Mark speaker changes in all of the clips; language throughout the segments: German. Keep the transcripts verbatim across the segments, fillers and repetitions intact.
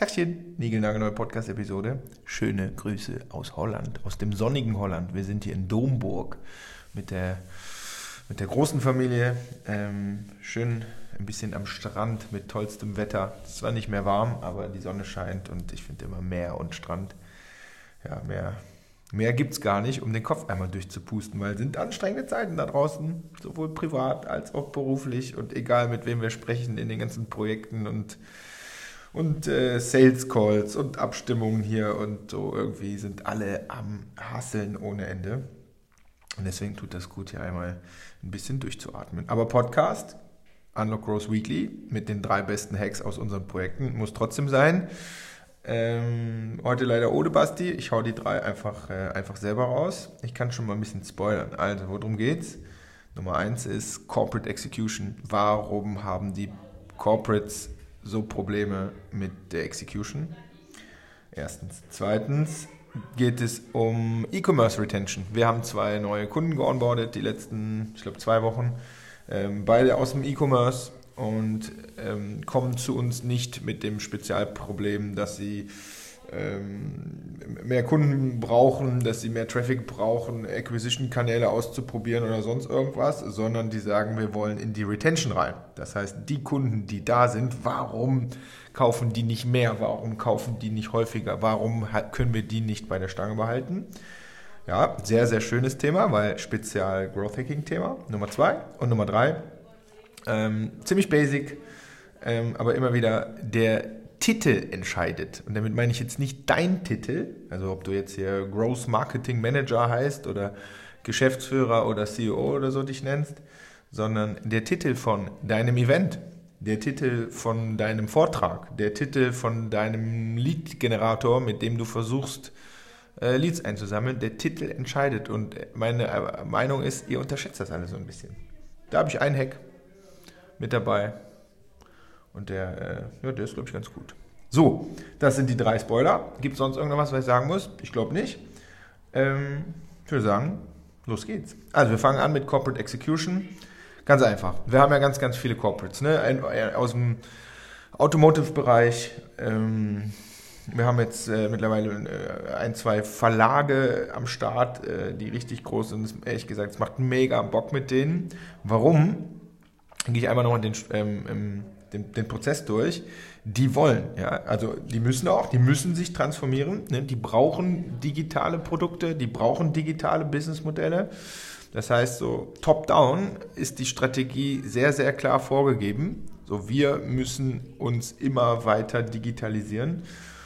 Speaker 1: Tachchen, niegelnagelneue Podcast-Episode. Schöne Grüße aus Holland, aus dem sonnigen Holland. Wir sind hier in Domburg mit der, mit der großen Familie. Ähm, schön ein bisschen am Strand mit tollstem Wetter. Es ist zwar nicht mehr warm, aber die Sonne scheint und ich finde immer Meer und Strand. Ja, mehr, mehr gibt es gar nicht, um den Kopf einmal durchzupusten, weil es sind anstrengende Zeiten da draußen, sowohl privat als auch beruflich und egal mit wem wir sprechen in den ganzen Projekten und Und äh, Sales Calls und Abstimmungen hier und so irgendwie sind alle am Hasseln ohne Ende. Und deswegen tut das gut, hier einmal ein bisschen durchzuatmen. Aber Podcast, Unlock Growth Weekly, mit den drei besten Hacks aus unseren Projekten, muss trotzdem sein. Ähm, heute leider ohne Basti. Ich hau die drei einfach, äh, einfach selber raus. Ich kann schon mal ein bisschen spoilern. Also, worum geht's? Nummer eins ist Corporate Execution. Warum haben die Corporates so Probleme mit der Execution? Erstens. Zweitens geht es um E-Commerce Retention. Wir haben zwei neue Kunden geonboardet, die letzten, ich glaube, zwei Wochen. Ähm, beide aus dem E-Commerce und ähm, kommen zu uns nicht mit dem Spezialproblem, dass sie ähm, mehr Kunden brauchen, dass sie mehr Traffic brauchen, Acquisition-Kanäle auszuprobieren oder sonst irgendwas, sondern die sagen, wir wollen in die Retention rein. Das heißt, die Kunden, die da sind, warum kaufen die nicht mehr? Warum kaufen die nicht häufiger? Warum können wir die nicht bei der Stange behalten? Ja, sehr, sehr schönes Thema, weil Spezial Growth Hacking Thema, Nummer zwei. Und Nummer drei, ähm, ziemlich basic, ähm, aber immer wieder der Titel entscheidet. Und damit meine ich jetzt nicht dein Titel, also ob du jetzt hier Growth Marketing Manager heißt oder Geschäftsführer oder C E O oder so dich nennst, sondern der Titel von deinem Event, der Titel von deinem Vortrag, der Titel von deinem Lead-Generator, mit dem du versuchst, äh, Leads einzusammeln, der Titel entscheidet. Und meine Meinung ist, ihr unterschätzt das alles so ein bisschen. Da habe ich einen Hack mit dabei. Und der, äh, ja, der ist, glaube ich, ganz gut. So, das sind die drei Spoiler. Gibt es sonst irgendwas, was ich sagen muss? Ich glaube nicht. Ähm, ich würde sagen, los geht's. Also wir fangen an mit Corporate Execution. Ganz einfach. Wir haben ja ganz, ganz viele Corporates, ne? Ein, aus dem Automotive-Bereich. Ähm, wir haben jetzt äh, mittlerweile äh, ein, zwei Verlage am Start, äh, die richtig groß sind. Ehrlich gesagt, es macht mega Bock mit denen. Warum? Dann gehe ich einmal nochmal den, ähm, den, den Prozess durch. Die wollen, ja, also die müssen auch, die müssen sich transformieren. Ne? Die brauchen digitale Produkte, die brauchen digitale Businessmodelle. Das heißt, so top-down ist die Strategie sehr, sehr klar vorgegeben. So, wir müssen uns immer weiter digitalisieren.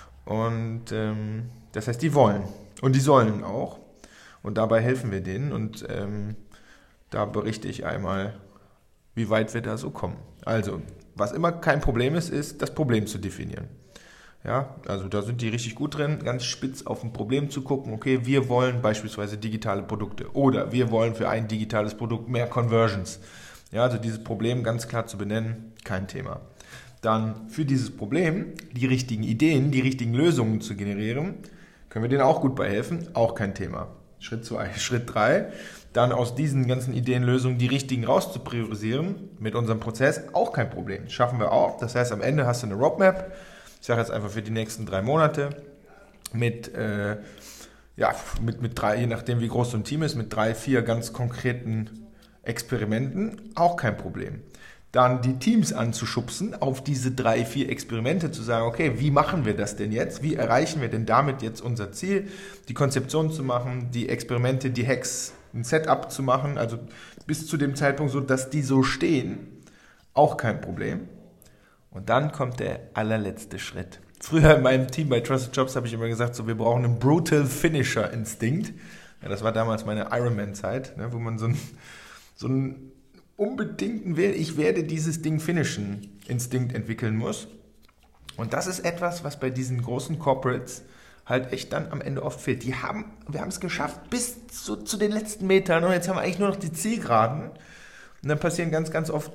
Speaker 1: Und ähm, das heißt, die wollen. Und die sollen auch. Und dabei helfen wir denen. Und ähm, da berichte ich einmal, wie weit wir da so kommen. Also, was immer kein Problem ist, ist, das Problem zu definieren. Ja, also da sind die richtig gut drin, ganz spitz auf ein Problem zu gucken. Okay, wir wollen beispielsweise digitale Produkte oder wir wollen für ein digitales Produkt mehr Conversions. Ja, also dieses Problem ganz klar zu benennen, kein Thema. Dann für dieses Problem die richtigen Ideen, die richtigen Lösungen zu generieren, können wir denen auch gut bei helfen, auch kein Thema. Schritt zwei, Schritt drei, dann aus diesen ganzen Ideen, Lösungen die richtigen rauszupriorisieren mit unserem Prozess, auch kein Problem. Schaffen wir auch. Das heißt, am Ende hast du eine Roadmap. Ich sage jetzt einfach für die nächsten drei Monate mit, äh, ja, mit, mit drei, je nachdem wie groß so ein Team ist, mit drei, vier ganz konkreten Experimenten, auch kein Problem. Dann die Teams anzuschubsen, auf diese drei, vier Experimente zu sagen, okay, wie machen wir das denn jetzt? Wie erreichen wir denn damit jetzt unser Ziel? Die Konzeption zu machen, die Experimente, die Hacks, ein Setup zu machen, also bis zu dem Zeitpunkt so, dass die so stehen, auch kein Problem. Und dann kommt der allerletzte Schritt. Früher in meinem Team bei Trusted Jobs habe ich immer gesagt, so wir brauchen einen Brutal Finisher Instinct. Ja, das war damals meine Ironman-Zeit, ne, wo man so einen, so einen unbedingten Will, ich werde dieses Ding finishen, Instinkt entwickeln muss. Und das ist etwas, was bei diesen großen Corporates halt echt dann am Ende oft fehlt. Die haben, wir haben es geschafft bis zu, zu den letzten Metern und jetzt haben wir eigentlich nur noch die Zielgeraden. Und dann passieren ganz, ganz oft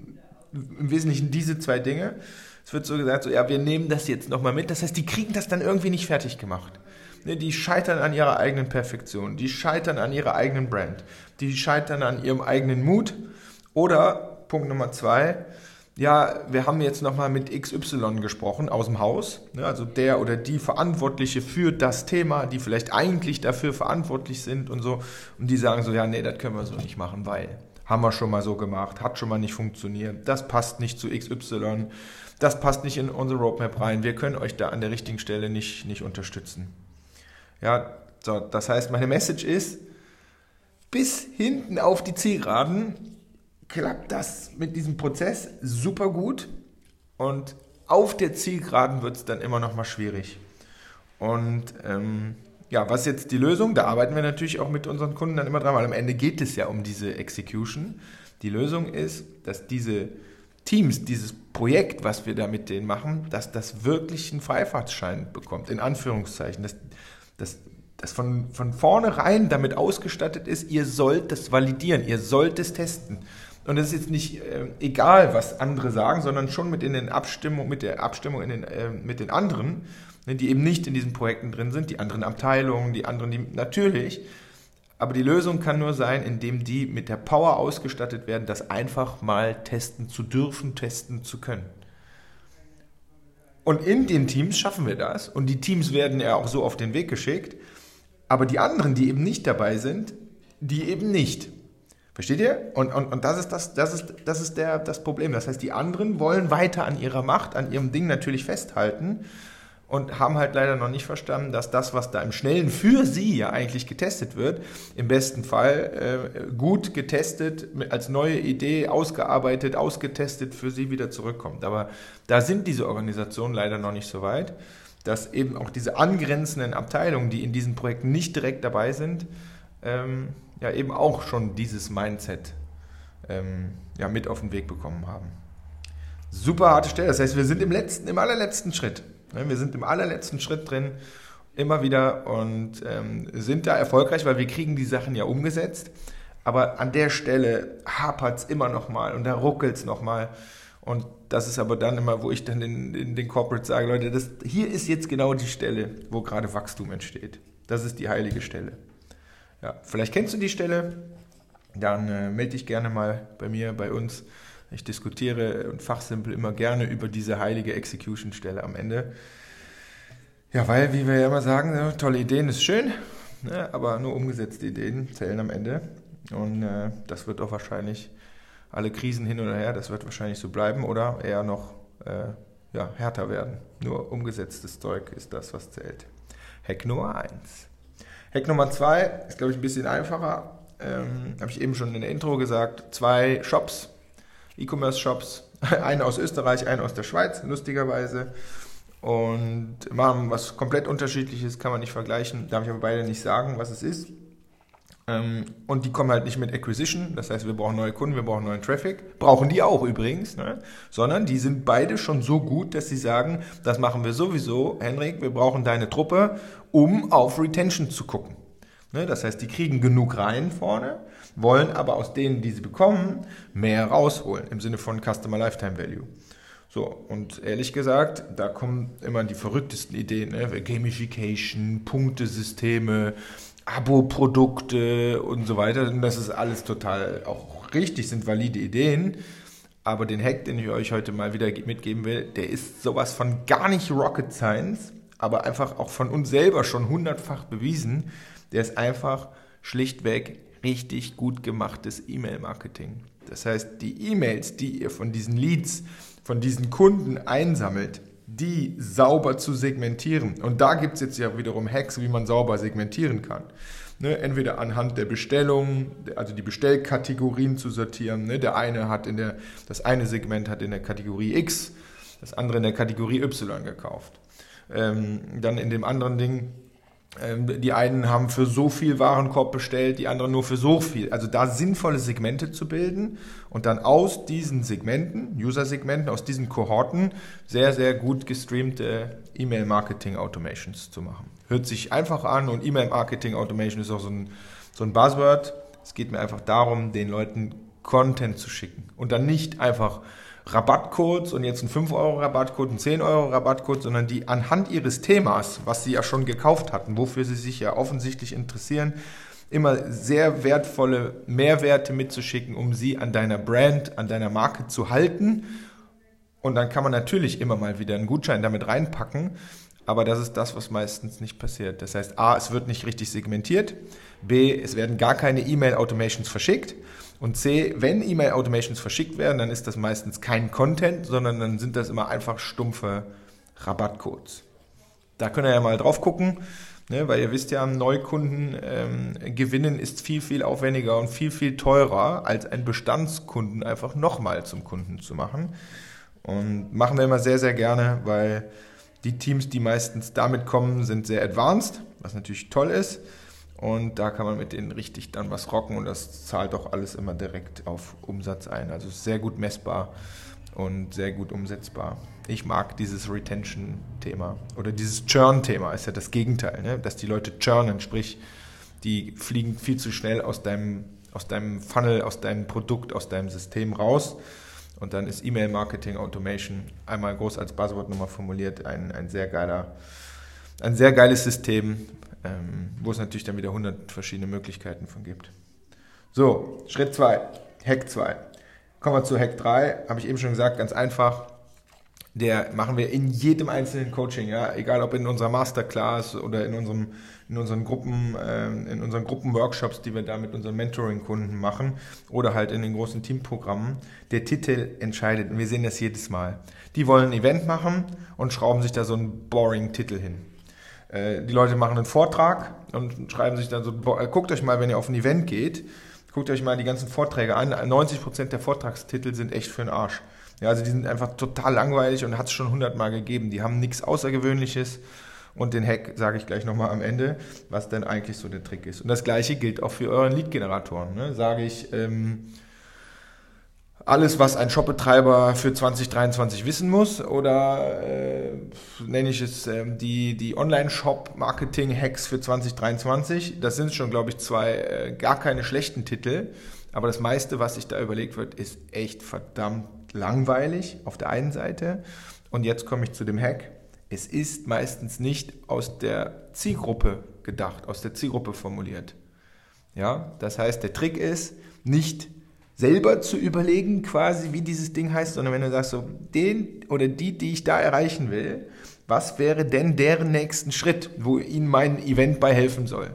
Speaker 1: im Wesentlichen diese zwei Dinge. Es wird so gesagt, so, ja, wir nehmen das jetzt nochmal mit. Das heißt, die kriegen das dann irgendwie nicht fertig gemacht. Ne, die scheitern an ihrer eigenen Perfektion. Die scheitern an ihrer eigenen Brand. Die scheitern an ihrem eigenen Mut. Oder, Punkt Nummer zwei, ja, wir haben jetzt nochmal mit X Y gesprochen aus dem Haus, ne, also der oder die Verantwortliche für das Thema, die vielleicht eigentlich dafür verantwortlich sind und so, und die sagen so, ja, nee, das können wir so nicht machen, weil haben wir schon mal so gemacht, hat schon mal nicht funktioniert, das passt nicht zu X Y, das passt nicht in unsere Roadmap rein, wir können euch da an der richtigen Stelle nicht, nicht unterstützen. Ja, so, das heißt, meine Message ist, bis hinten auf die Zielgeraden klappt das mit diesem Prozess super gut und auf der Zielgeraden wird es dann immer noch mal schwierig. Und ähm, ja, was ist jetzt die Lösung? Da arbeiten wir natürlich auch mit unseren Kunden dann immer dran, weil am Ende geht es ja um diese Execution. Die Lösung ist, dass diese Teams, dieses Projekt, was wir da mit denen machen, dass das wirklich einen Freifahrtschein bekommt, in Anführungszeichen, dass das das von, von vornherein damit ausgestattet ist, ihr sollt das validieren, ihr sollt es testen. Und es ist jetzt nicht äh, egal, was andere sagen, sondern schon mit in den Abstimmung, mit der Abstimmung in den, äh, mit den anderen, ne, die eben nicht in diesen Projekten drin sind, die anderen Abteilungen, die anderen, die natürlich. Aber die Lösung kann nur sein, indem die mit der Power ausgestattet werden, das einfach mal testen zu dürfen, testen zu können. Und in den Teams schaffen wir das. Und die Teams werden ja auch so auf den Weg geschickt. Aber die anderen, die eben nicht dabei sind, die eben nicht. Versteht ihr? Und, und, und das ist, das, das ist, das ist der, das Problem. Das heißt, die anderen wollen weiter an ihrer Macht, an ihrem Ding natürlich festhalten und haben halt leider noch nicht verstanden, dass das, was da im Schnellen für sie ja eigentlich getestet wird, im besten Fall äh, gut getestet, als neue Idee ausgearbeitet, ausgetestet für sie wieder zurückkommt. Aber da sind diese Organisationen leider noch nicht so weit, dass eben auch diese angrenzenden Abteilungen, die in diesen Projekten nicht direkt dabei sind, ähm, ja eben auch schon dieses Mindset ähm, ja, mit auf den Weg bekommen haben. Super harte Stelle. Das heißt, wir sind im letzten, im allerletzten Schritt. Wir sind im allerletzten Schritt drin, immer wieder und ähm, sind da erfolgreich, weil wir kriegen die Sachen ja umgesetzt. Aber an der Stelle hapert es immer noch mal und da ruckelt es noch mal. Und das ist aber dann immer, wo ich dann in, in den Corporates sage, Leute, das, hier ist jetzt genau die Stelle, wo gerade Wachstum entsteht. Das ist die heilige Stelle. Ja, vielleicht kennst du die Stelle, dann äh, melde dich gerne mal bei mir, bei uns. Ich diskutiere und fachsimpel immer gerne über diese heilige Execution-Stelle am Ende. Ja, weil, wie wir ja immer sagen, ne, tolle Ideen ist schön, ne, aber nur umgesetzte Ideen zählen am Ende. Und äh, das wird auch wahrscheinlich alle Krisen hin oder her, das wird wahrscheinlich so bleiben oder eher noch äh, ja, härter werden. Nur umgesetztes Zeug ist das, was zählt. Hack Nummer eins. Hack Nummer zwei ist, glaube ich, ein bisschen einfacher. Ähm, habe ich eben schon in der Intro gesagt. Zwei Shops, E-Commerce-Shops, einen aus Österreich, einen aus der Schweiz, lustigerweise. Und machen was komplett Unterschiedliches, kann man nicht vergleichen. Darf ich aber beide nicht sagen, was es ist. Und die kommen halt nicht mit Acquisition, das heißt, wir brauchen neue Kunden, wir brauchen neuen Traffic, brauchen die auch übrigens, ne? Sondern die sind beide schon so gut, dass sie sagen, das machen wir sowieso, Henrik, wir brauchen deine Truppe, um auf Retention zu gucken. Ne? Das heißt, die kriegen genug rein vorne, wollen aber aus denen, die sie bekommen, mehr rausholen, im Sinne von Customer Lifetime Value. So, und ehrlich gesagt, da kommen immer die verrücktesten Ideen, ne? Gamification, Punktesysteme, Abo-Produkte und so weiter. Und das ist alles total auch richtig, sind valide Ideen. Aber den Hack, den ich euch heute mal wieder mitgeben will, der ist sowas von gar nicht Rocket Science, aber einfach auch von uns selber schon hundertfach bewiesen. Der ist einfach schlichtweg richtig gut gemachtes E-Mail-Marketing. Das heißt, die E-Mails, die ihr von diesen Leads, von diesen Kunden einsammelt, die sauber zu segmentieren. Und da gibt es jetzt ja wiederum Hacks, wie man sauber segmentieren kann. Ne, entweder anhand der Bestellung, also die Bestellkategorien zu sortieren. Ne, der eine hat in der, das eine Segment hat in der Kategorie X, das andere in der Kategorie Y gekauft. Ähm, dann in dem anderen Ding, ähm, die einen haben für so viel Warenkorb bestellt, die anderen nur für so viel. Also da sinnvolle Segmente zu bilden und dann aus diesen Segmenten, User-Segmenten, aus diesen Kohorten sehr, sehr gut gestreamte E-Mail-Marketing-Automations zu machen. Hört sich einfach an und E-Mail-Marketing-Automation ist auch so ein, so ein Buzzword. Es geht mir einfach darum, den Leuten Content zu schicken und dann nicht einfach Rabattcodes und jetzt ein fünf Euro Rabattcode, ein zehn Euro Rabattcode, sondern die anhand ihres Themas, was sie ja schon gekauft hatten, wofür sie sich ja offensichtlich interessieren, immer sehr wertvolle Mehrwerte mitzuschicken, um sie an deiner Brand, an deiner Marke zu halten und dann kann man natürlich immer mal wieder einen Gutschein damit reinpacken, aber das ist das, was meistens nicht passiert. Das heißt, A, es wird nicht richtig segmentiert, B, es werden gar keine E-Mail-Automations verschickt und C, wenn E-Mail-Automations verschickt werden, dann ist das meistens kein Content, sondern dann sind das immer einfach stumpfe Rabattcodes. Da könnt ihr ja mal drauf gucken, ne, weil ihr wisst ja, Neukunden ähm, gewinnen ist viel, viel aufwendiger und viel, viel teurer, als einen Bestandskunden einfach nochmal zum Kunden zu machen. Und machen wir immer sehr, sehr gerne, weil die Teams, die meistens damit kommen, sind sehr advanced, was natürlich toll ist. Und da kann man mit denen richtig dann was rocken und das zahlt auch alles immer direkt auf Umsatz ein. Also sehr gut messbar und sehr gut umsetzbar. Ich mag dieses Retention-Thema oder dieses Churn-Thema, ist ja das Gegenteil, ne? Dass die Leute churnen, sprich, die fliegen viel zu schnell aus deinem, aus deinem Funnel, aus deinem Produkt, aus deinem System raus. Und dann ist E-Mail-Marketing-Automation einmal groß als Buzzword nochmal formuliert, ein, ein, sehr geiler, ein sehr geiles System, ähm, wo es natürlich dann wieder hundert verschiedene Möglichkeiten von gibt. So, Schritt zwei, Hack zwei. Kommen wir zu Hack drei, habe ich eben schon gesagt, ganz einfach. Der machen wir in jedem einzelnen Coaching, ja, egal ob in unserer Masterclass oder in unserem, in unseren Gruppen, äh, in unseren Gruppenworkshops, die wir da mit unseren Mentoring-Kunden machen oder halt in den großen Teamprogrammen. Der Titel entscheidet und wir sehen das jedes Mal. Die wollen ein Event machen und schrauben sich da so einen boring Titel hin. Äh, die Leute machen einen Vortrag und schreiben sich dann so, äh, guckt euch mal, wenn ihr auf ein Event geht, guckt euch mal die ganzen Vorträge an. neunzig Prozent der Vortragstitel sind echt für den Arsch. Ja, also die sind einfach total langweilig und hat es schon hundertmal gegeben. Die haben nichts Außergewöhnliches und den Hack sage ich gleich nochmal am Ende, was denn eigentlich so der Trick ist. Und das Gleiche gilt auch für euren Lead-Generatoren. Ne? Sage ich, ähm, alles, was ein Shopbetreiber für zwanzig dreiundzwanzig wissen muss oder äh, nenne ich es äh, die, die Online-Shop-Marketing-Hacks für zwanzig dreiundzwanzig. Das sind schon, glaube ich, zwei äh, gar keine schlechten Titel. Aber das meiste, was sich da überlegt wird, ist echt verdammt langweilig auf der einen Seite. Und jetzt komme ich zu dem Hack. Es ist meistens nicht aus der Zielgruppe gedacht, aus der Zielgruppe formuliert. Ja, das heißt, der Trick ist, nicht selber zu überlegen, quasi wie dieses Ding heißt, sondern wenn du sagst, so den oder die, die ich da erreichen will, was wäre denn deren nächsten Schritt, wo ihnen mein Event bei helfen soll?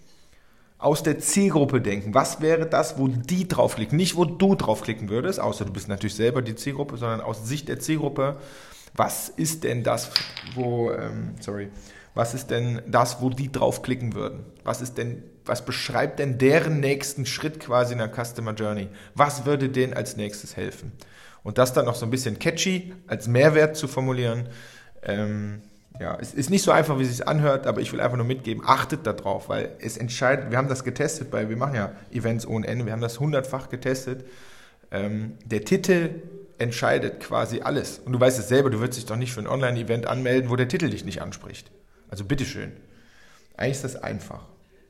Speaker 1: Aus der Zielgruppe denken. Was wäre das, wo die draufklicken? Nicht, wo du draufklicken würdest, außer du bist natürlich selber die Zielgruppe, sondern aus Sicht der Zielgruppe. Was ist denn das, wo, ähm, sorry, was ist denn das, wo die draufklicken würden? Was ist denn, was beschreibt denn deren nächsten Schritt quasi in der Customer Journey? Was würde denen als nächstes helfen? Und das dann noch so ein bisschen catchy als Mehrwert zu formulieren, ähm, ja, es ist nicht so einfach, wie es sich anhört, aber ich will einfach nur mitgeben, achtet da drauf, weil es entscheidet, wir haben das getestet, weil wir machen ja Events ohne Ende, wir haben das hundertfach getestet. Ähm, der Titel entscheidet quasi alles. Und du weißt es selber, du würdest dich doch nicht für ein Online-Event anmelden, wo der Titel dich nicht anspricht. Also bitteschön. Eigentlich ist das einfach.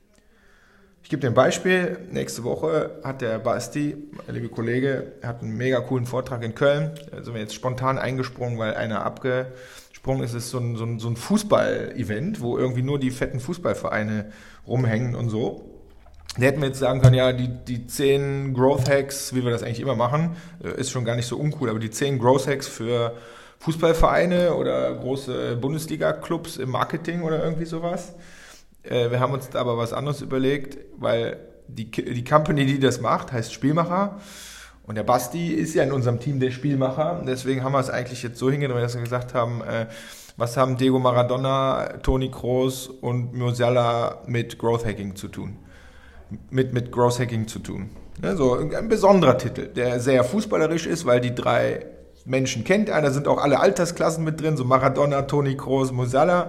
Speaker 1: Ich gebe dir ein Beispiel. Nächste Woche hat der Basti, mein lieber Kollege, hat einen mega coolen Vortrag in Köln. Da sind wir jetzt spontan eingesprungen, weil einer abgesprungen ist. Es ist so ein, so ein, so ein Fußball-Event, wo irgendwie nur die fetten Fußballvereine rumhängen und so. Da hätten wir jetzt sagen können, ja, die, die zehn Growth Hacks, wie wir das eigentlich immer machen, ist schon gar nicht so uncool, aber die zehn Growth Hacks für Fußballvereine oder große Bundesliga-Clubs im Marketing oder irgendwie sowas. Wir haben uns da aber was anderes überlegt, weil die, die Company, die das macht, heißt Spielmacher. Und der Basti ist ja in unserem Team der Spielmacher. Deswegen haben wir es eigentlich jetzt so hingedreht, dass wir gesagt haben, äh, was haben Diego Maradona, Toni Kroos und Musiala mit Growth Hacking zu tun? Mit, mit Growth Hacking zu tun. Ja, so ein besonderer Titel, der sehr fußballerisch ist, weil die drei Menschen kennt er. Da sind auch alle Altersklassen mit drin, so Maradona, Toni Kroos, Musiala.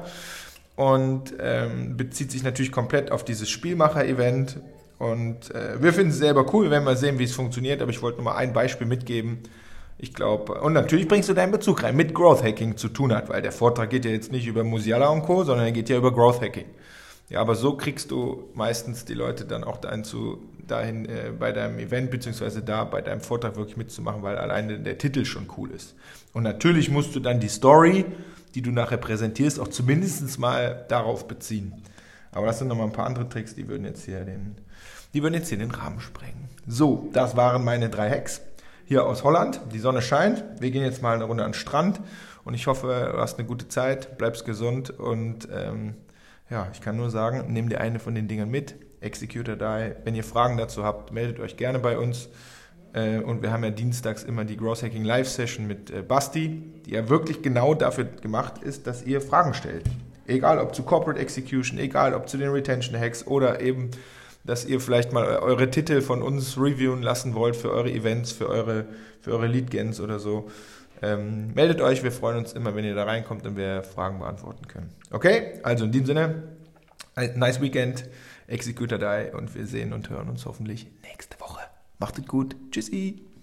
Speaker 1: Und ähm, bezieht sich natürlich komplett auf dieses Spielmacher-Event. Und äh, wir finden es selber cool, wir werden mal sehen, wie es funktioniert. Aber ich wollte nur mal ein Beispiel mitgeben. Ich glaube, und natürlich bringst du deinen Bezug rein, mit Growth Hacking zu tun hat, weil der Vortrag geht ja jetzt nicht über Musiala und Co., sondern er geht ja über Growth Hacking. Ja, aber so kriegst du meistens die Leute dann auch dahin, zu, dahin äh, bei deinem Event beziehungsweise da bei deinem Vortrag wirklich mitzumachen, weil alleine der Titel schon cool ist. Und natürlich musst du dann die Story, die du nachher präsentierst, auch zumindest mal darauf beziehen. Aber das sind nochmal ein paar andere Tricks, die würden jetzt hier den, die würden jetzt hier den Rahmen sprengen. So, das waren meine drei Hacks. hier aus Holland. Die Sonne scheint. Wir gehen jetzt mal eine Runde an den Strand und ich hoffe, du hast eine gute Zeit, bleibst gesund und ähm, ja, ich kann nur sagen, nimm dir eine von den Dingern mit. Execute or Die. Wenn ihr Fragen dazu habt, meldet euch gerne bei uns. Äh, und wir haben ja dienstags immer die Growth Hacking Live Session mit äh, Basti, die ja wirklich genau dafür gemacht ist, dass ihr Fragen stellt. Egal ob zu Corporate Execution, egal ob zu den Retention Hacks oder eben, dass ihr vielleicht mal eure Titel von uns reviewen lassen wollt für eure Events, für eure, für eure Lead Gens oder so. Ähm, meldet euch, wir freuen uns immer, wenn ihr da reinkommt und wir Fragen beantworten können. Okay, also in diesem Sinne, nice Weekend, Execute or Die und wir sehen und hören uns hoffentlich nächste Woche. Macht es gut, tschüssi!